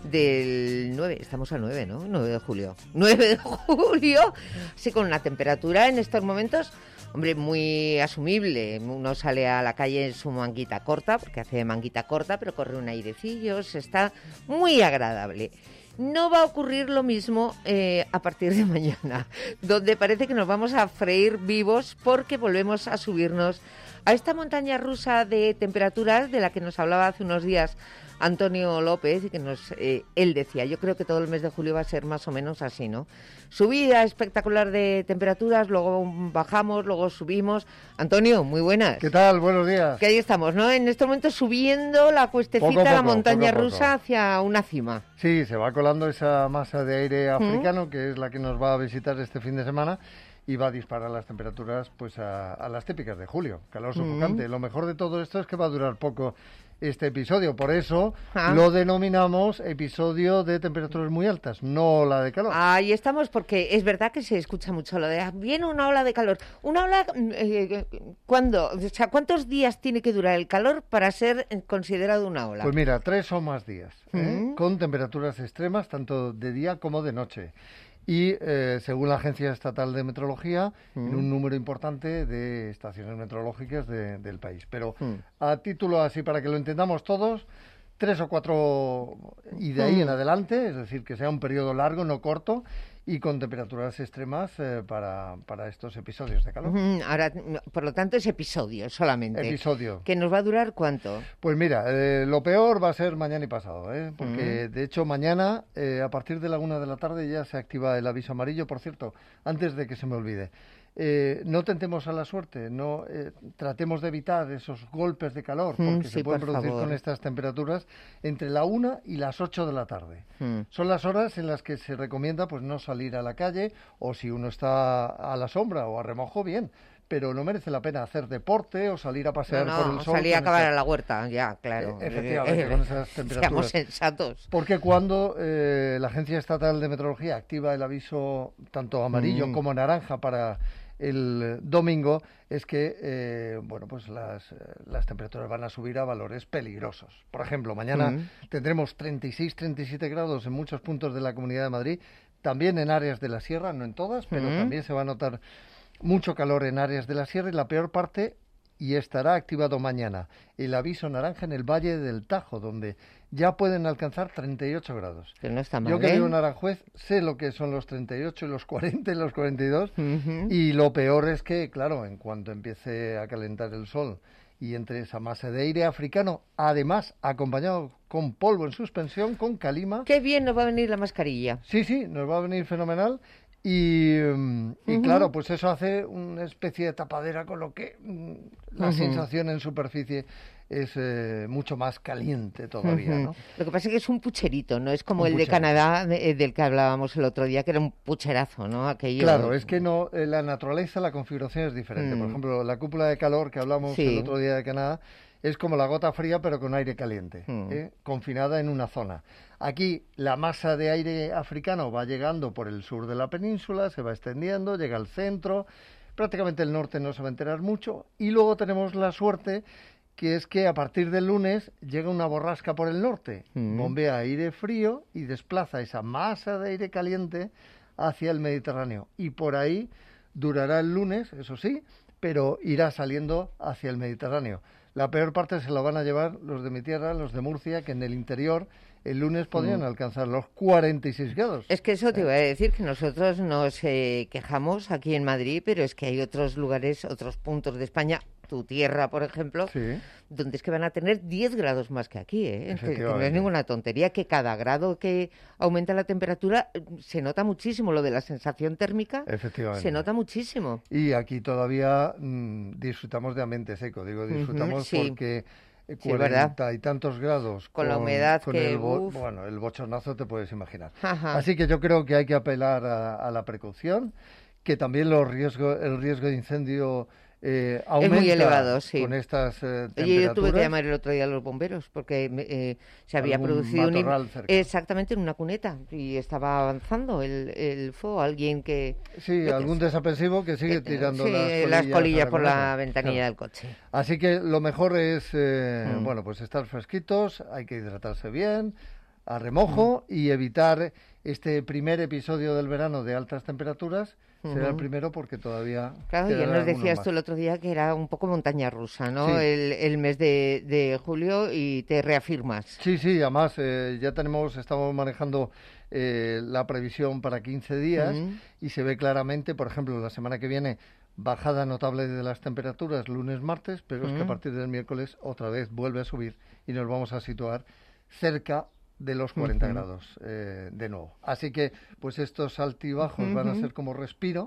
9. Estamos a 9, ¿no? 9 de julio. 9 de julio. Sí, con una temperatura en estos momentos, hombre, muy asumible. Uno sale a la calle en su manguita corta, porque hace manguita corta, pero corre un airecillo. Está muy agradable. No va a ocurrir lo mismo a partir de mañana, donde parece que nos vamos a freír vivos porque volvemos a subirnos a esta montaña rusa de temperaturas de la que nos hablaba hace unos días Antonio López y que él decía, yo creo que todo el mes de julio va a ser más o menos así, ¿no? Subida espectacular de temperaturas, luego bajamos, luego subimos. Antonio, muy buenas.
¿Qué tal? Buenos días.
Que ahí estamos, ¿no? En este momento subiendo la cuestecita, la montaña rusa hacia una cima.
Sí, se va colando esa masa de aire africano, que es la que nos va a visitar este fin de semana, y va a disparar las temperaturas pues a las típicas de julio, calor sofocante. Lo mejor de todo esto es que va a durar poco este episodio, por eso lo denominamos episodio de temperaturas muy altas, no ola de calor.
Ahí estamos, porque es verdad que se escucha mucho lo de viene una ola de calor. Una ola, ¿cuándo? O sea, ¿cuántos días tiene que durar el calor para ser considerado una ola?
Pues mira, 3 o más días, con temperaturas extremas, tanto de día como de noche. Y según la Agencia Estatal de Meteorología, en un número importante de estaciones meteorológicas del país. Pero a título así, para que lo entendamos todos, 3 o 4 y de ahí en adelante, es decir, que sea un periodo largo, no corto, y con temperaturas extremas para estos episodios de calor.
Ahora, por lo tanto, es episodio solamente.
Episodio.
¿Que nos va a durar cuánto?
Pues mira, lo peor va a ser mañana y pasado, porque de hecho mañana, a partir de la 1 de la tarde, ya se activa el aviso amarillo. Por cierto, antes de que se me olvide, no tentemos a la suerte, no tratemos de evitar esos golpes de calor, porque se pueden producir con estas temperaturas entre la 1 y las 8 de la tarde. Son las horas en las que se recomienda pues no salir a la calle, o si uno está a la sombra o a remojo, bien, pero no merece la pena hacer deporte o salir a pasear por el sol.
Salir a acabar a la huerta, ya, claro.
Efectivamente, con esas temperaturas.
Seamos sensatos.
Porque cuando la Agencia Estatal de Meteorología activa el aviso tanto amarillo como naranja para el domingo, es que pues las temperaturas van a subir a valores peligrosos. Por ejemplo, mañana tendremos 36-37 grados en muchos puntos de la Comunidad de Madrid, también en áreas de la sierra, no en todas, pero también se va a notar mucho calor en áreas de la sierra, y la peor parte, y estará activado mañana, el aviso naranja en el Valle del Tajo, donde ya pueden alcanzar 38 grados.
Que no está mal,
Yo que vivo en Aranjuez sé lo que son los 38, los 40 y los 42, y lo peor es que, claro, en cuanto empiece a calentar el sol y entre esa masa de aire africano, además acompañado con polvo en suspensión, con calima...
¡Qué bien nos va a venir la mascarilla!
Sí, nos va a venir fenomenal. Y claro, pues eso hace una especie de tapadera, con lo que la sensación en superficie es mucho más caliente todavía, ¿no?
Lo que pasa es que es un pucherito, no es como el de Canadá del que hablábamos el otro día, que era un pucherazo, ¿no? Aquello...
Claro, es que no, la naturaleza, la configuración es diferente. Por ejemplo, la cúpula de calor que hablamos el otro día de Canadá es como la gota fría, pero con aire caliente, confinada en una zona. Aquí la masa de aire africano va llegando por el sur de la península, se va extendiendo, llega al centro, prácticamente el norte no se va a enterar mucho, y luego tenemos la suerte que es que a partir del lunes llega una borrasca por el norte, bombea aire frío y desplaza esa masa de aire caliente hacia el Mediterráneo, y por ahí durará el lunes, eso sí, pero irá saliendo hacia el Mediterráneo. La peor parte se la van a llevar los de mi tierra, los de Murcia, que en el interior el lunes podrían alcanzar los 46 grados.
Es que eso te iba a decir, que nosotros nos quejamos aquí en Madrid, pero es que hay otros lugares, otros puntos de España, tu tierra, por ejemplo, donde es que van a tener 10 grados más que aquí, que no es ninguna tontería, que cada grado que aumenta la temperatura se nota muchísimo. Lo de la sensación térmica se nota muchísimo.
Y aquí todavía disfrutamos de ambiente seco, digo disfrutamos porque 40 y tantos grados
con la humedad
con
que...
el bochornazo te puedes imaginar. Así que yo creo que hay que apelar a la precaución, que también el riesgo de incendio aumenta
es muy elevado, sí.
con estas temperaturas.
Yo tuve que llamar el otro día a los bomberos porque se había producido exactamente en una cuneta y estaba avanzando el fuego. Alguien que...
Sí, algún desaprensivo que sigue tirando
las colillas por la ventanilla del coche.
Así que lo mejor es, bueno, pues estar fresquitos, hay que hidratarse bien, a remojo y evitar este primer episodio del verano de altas temperaturas. Será el primero porque todavía...
Claro, ya nos decías tú el otro día que era un poco montaña rusa, ¿no? Sí. El mes de julio y te reafirmas.
Sí, además ya estamos manejando la previsión para 15 días y se ve claramente, por ejemplo, la semana que viene, bajada notable de las temperaturas lunes, martes, pero es que a partir del miércoles otra vez vuelve a subir y nos vamos a situar cerca de los 40 grados de nuevo. Así que, pues estos altibajos van a ser como respiro,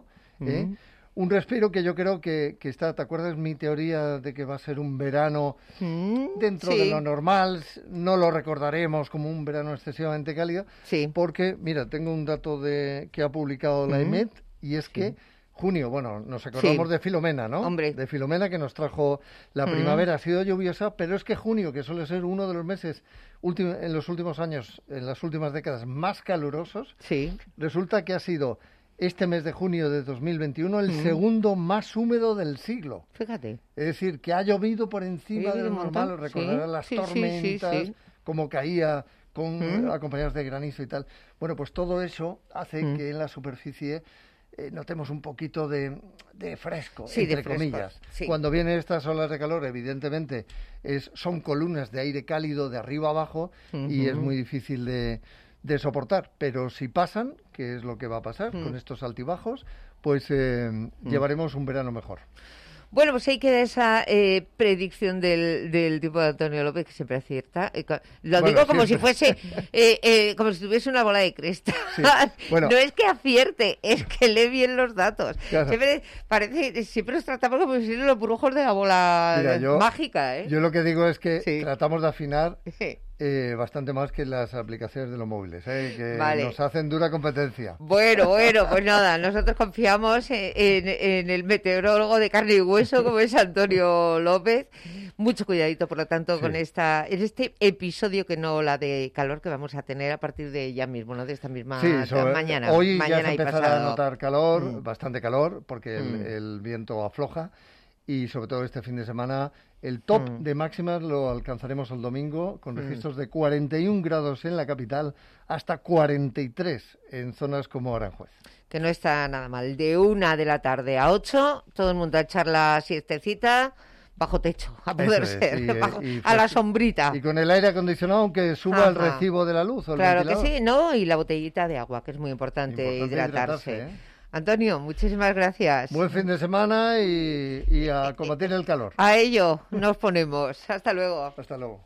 un respiro que yo creo que está, ¿te acuerdas mi teoría de que va a ser un verano dentro de lo normal? No lo recordaremos como un verano excesivamente cálido, porque, mira, tengo un dato que ha publicado la EMET y es que junio, bueno, nos acordamos de Filomena, ¿no?
Hombre.
De Filomena que nos trajo la primavera, ha sido lluviosa, pero es que junio, que suele ser uno de los meses en los últimos años, en las últimas décadas, más calurosos, resulta que ha sido este mes de junio de 2021 el segundo más húmedo del siglo.
Fíjate.
Es decir, que ha llovido por encima de lo normal, recordarán las tormentas, como caía acompañados de granizo y tal. Bueno, pues todo eso hace que en la superficie notemos un poquito de fresco, entre comillas. Cuando vienen estas olas de calor, evidentemente, son columnas de aire cálido de arriba abajo y es muy difícil de soportar. Pero si pasan, que es lo que va a pasar con estos altibajos, pues llevaremos un verano mejor.
Bueno, pues ahí queda esa predicción del tipo de Antonio López, que siempre acierta. Lo digo como si fuese, como si tuviese una bola de cristal. Sí. Bueno. No es que acierte, es que lee bien los datos. Claro. Siempre nos tratamos como si fueran los brujos de la bola mágica.
Yo lo que digo es que tratamos de afinar bastante más que las aplicaciones de los móviles, que nos hacen dura competencia.
Bueno, pues nada, nosotros confiamos en el meteorólogo de carne y hueso como es Antonio López. Mucho cuidadito, por lo tanto, en este episodio que no la de calor que vamos a tener a partir de ya mismo, ¿no? De esta misma mañana.
Hoy
mañana
ya se empezará a notar calor, bastante calor, porque el viento afloja. Y sobre todo este fin de semana, el top de máximas lo alcanzaremos el domingo, con registros de 41 grados en la capital, hasta 43 en zonas como Aranjuez.
Que no está nada mal. De 1 de la tarde a 8, todo el mundo a echar la siestecita bajo techo, a poder ser, a la sombrita.
Y con el aire acondicionado, aunque suba el recibo de la luz o el ventilador.
Que sí, ¿no? Y la botellita de agua, que es muy importante hidratarse. Antonio, muchísimas gracias.
Buen fin de semana y a combatir el calor.
A ello nos ponemos. Hasta luego.
Hasta luego.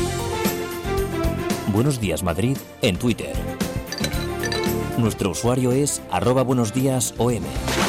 Buenos Días Madrid en Twitter. Nuestro usuario es @buenosdiasom.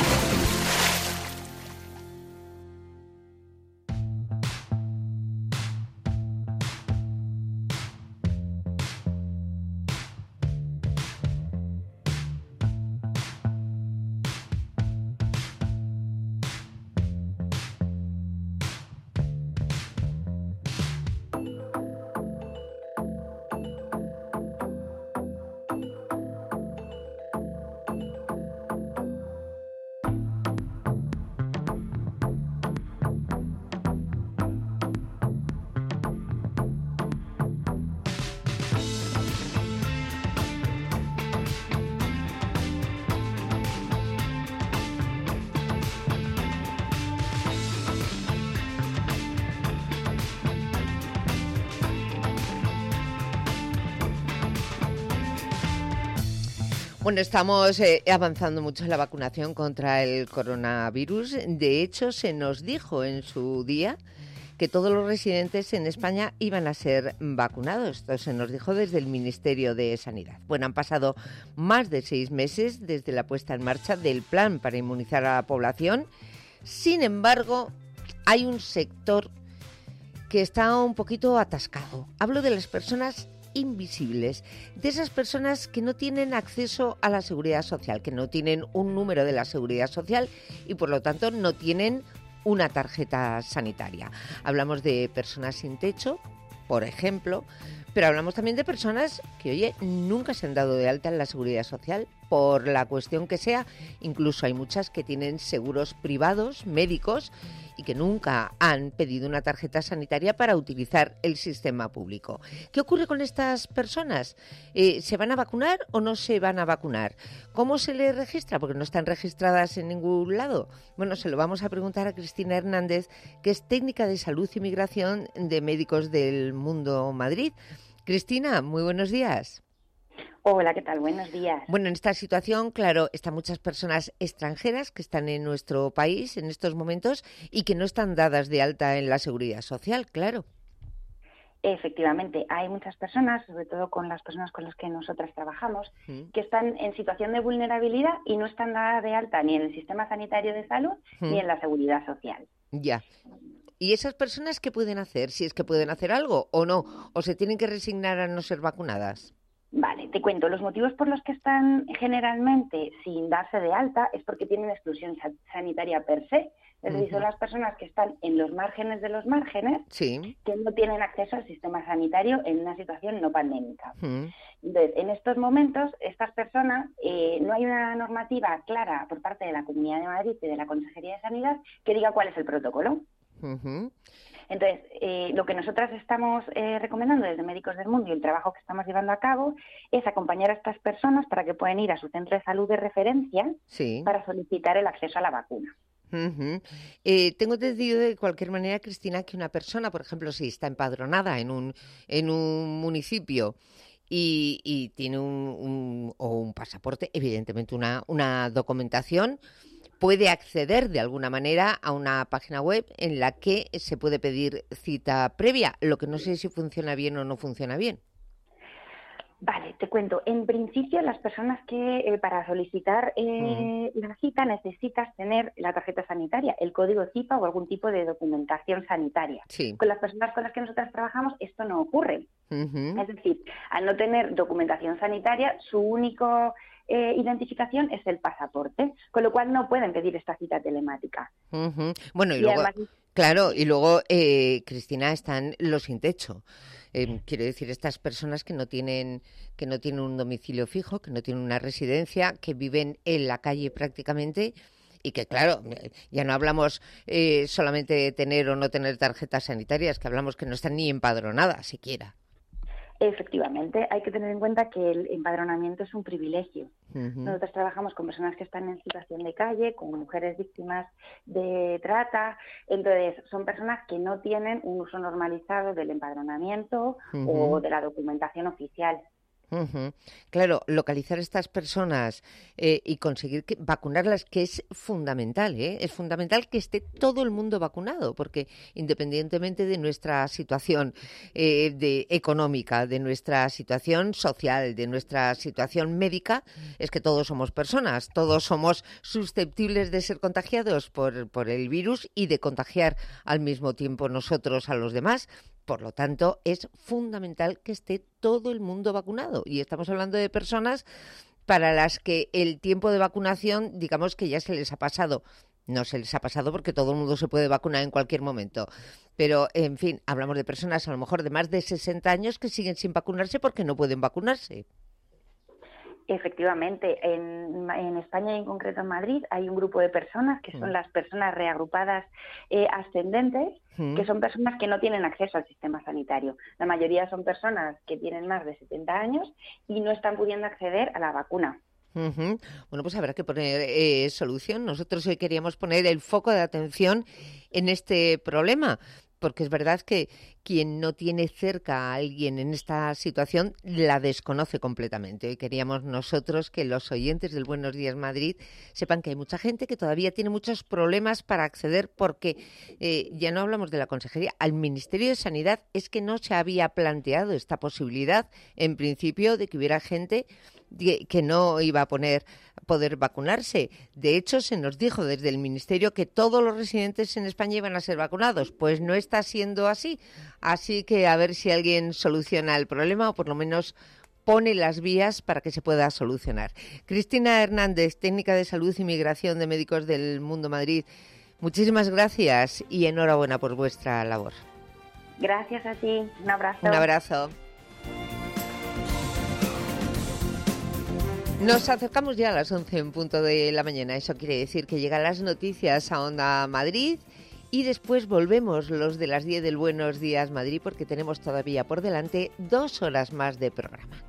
Bueno, estamos avanzando mucho en la vacunación contra el coronavirus. De hecho, se nos dijo en su día que todos los residentes en España iban a ser vacunados. Esto se nos dijo desde el Ministerio de Sanidad. Bueno, han pasado más de 6 meses desde la puesta en marcha del plan para inmunizar a la población. Sin embargo, hay un sector que está un poquito atascado. Hablo de las personas invisibles, de esas personas que no tienen acceso a la seguridad social, que no tienen un número de la seguridad social y por lo tanto no tienen una tarjeta sanitaria. Hablamos de personas sin techo, por ejemplo, pero hablamos también de personas que, oye, nunca se han dado de alta en la Seguridad Social, por la cuestión que sea. Incluso hay muchas que tienen seguros privados, médicos, y que nunca han pedido una tarjeta sanitaria para utilizar el sistema público. ¿Qué ocurre con estas personas? ¿Se van a vacunar o no se van a vacunar? ¿Cómo se les registra? Porque no están registradas en ningún lado. Bueno, se lo vamos a preguntar a Cristina Hernández, que es técnica de salud y migración de Médicos del Mundo Madrid. Cristina, muy buenos días.
Hola, ¿qué tal? Buenos días.
Bueno, en esta situación, claro, están muchas personas extranjeras que están en nuestro país en estos momentos y que no están dadas de alta en la Seguridad Social, claro.
Efectivamente, hay muchas personas, sobre todo con las personas con las que nosotras trabajamos, que están en situación de vulnerabilidad y no están dadas de alta ni en el sistema sanitario de salud ni en la Seguridad Social.
Ya. ¿Y esas personas qué pueden hacer? Si es que pueden hacer algo o no, o se tienen que resignar a no ser vacunadas.
Vale, te cuento. Los motivos por los que están generalmente sin darse de alta es porque tienen exclusión sanitaria per se. Es decir, son las personas que están en los márgenes de los márgenes,
sí,
que no tienen acceso al sistema sanitario en una situación no pandémica. Entonces, en estos momentos, estas personas, no hay una normativa clara por parte de la Comunidad de Madrid y de la Consejería de Sanidad que diga cuál es el protocolo. Entonces, lo que nosotras estamos recomendando desde Médicos del Mundo y el trabajo que estamos llevando a cabo es acompañar a estas personas para que puedan ir a su centro de salud de referencia para solicitar el acceso a la vacuna.
Tengo entendido de cualquier manera, Cristina, que una persona, por ejemplo, si está empadronada en un municipio y tiene un pasaporte, evidentemente una documentación, puede acceder de alguna manera a una página web en la que se puede pedir cita previa, lo que no sé si funciona bien o no funciona bien.
Vale, te cuento. En principio, las personas que para solicitar la cita necesitas tener la tarjeta sanitaria, el código CIPA o algún tipo de documentación sanitaria.
Sí.
Con las personas con las que nosotros trabajamos esto no ocurre. Es decir, al no tener documentación sanitaria, su único identificación es el pasaporte, con lo cual no pueden pedir esta cita telemática.
Bueno, y luego, además, claro, y luego, Cristina, están los sin techo. Quiero decir, estas personas que no tienen un domicilio fijo, que no tienen una residencia, que viven en la calle prácticamente y que, claro, ya no hablamos solamente de tener o no tener tarjetas sanitarias, que hablamos que no están ni empadronadas siquiera.
Efectivamente, hay que tener en cuenta que el empadronamiento es un privilegio. Nosotros trabajamos con personas que están en situación de calle, con mujeres víctimas de trata, entonces son personas que no tienen un uso normalizado del empadronamiento o de la documentación oficial.
Claro, localizar a estas personas y conseguir vacunarlas, que es fundamental, es fundamental que esté todo el mundo vacunado, porque independientemente de nuestra situación económica, de nuestra situación social, de nuestra situación médica, es que todos somos personas, todos somos susceptibles de ser contagiados por el virus y de contagiar al mismo tiempo nosotros a los demás. Por lo tanto, es fundamental que esté todo el mundo vacunado. Y estamos hablando de personas para las que el tiempo de vacunación, digamos que ya se les ha pasado. No se les ha pasado porque todo el mundo se puede vacunar en cualquier momento. Pero, en fin, hablamos de personas a lo mejor de más de 60 años que siguen sin vacunarse porque no pueden vacunarse.
Efectivamente, en España y en concreto en Madrid hay un grupo de personas que son las personas reagrupadas ascendentes, que son personas que no tienen acceso al sistema sanitario. La mayoría son personas que tienen más de 70 años y no están pudiendo acceder a la vacuna.
Bueno, pues habrá que poner solución. Nosotros hoy queríamos poner el foco de atención en este problema, porque es verdad que quien no tiene cerca a alguien en esta situación la desconoce completamente. Hoy queríamos nosotros que los oyentes del Buenos Días Madrid sepan que hay mucha gente que todavía tiene muchos problemas para acceder porque, ya no hablamos de la Consejería, al Ministerio de Sanidad es que no se había planteado esta posibilidad, en principio, de que hubiera gente que no iba a poder vacunarse. De hecho, se nos dijo desde el Ministerio que todos los residentes en España iban a ser vacunados. Pues no está siendo así. Así que a ver si alguien soluciona el problema o por lo menos pone las vías para que se pueda solucionar. Cristina Hernández, técnica de salud y migración de Médicos del Mundo Madrid. Muchísimas gracias y enhorabuena por vuestra labor.
Gracias a ti. Un abrazo.
Un abrazo. Nos acercamos ya a las 11 en punto de la mañana. Eso quiere decir que llegan las noticias a Onda Madrid y después volvemos los de las 10 del Buenos Días Madrid porque tenemos todavía por delante 2 horas más de programa.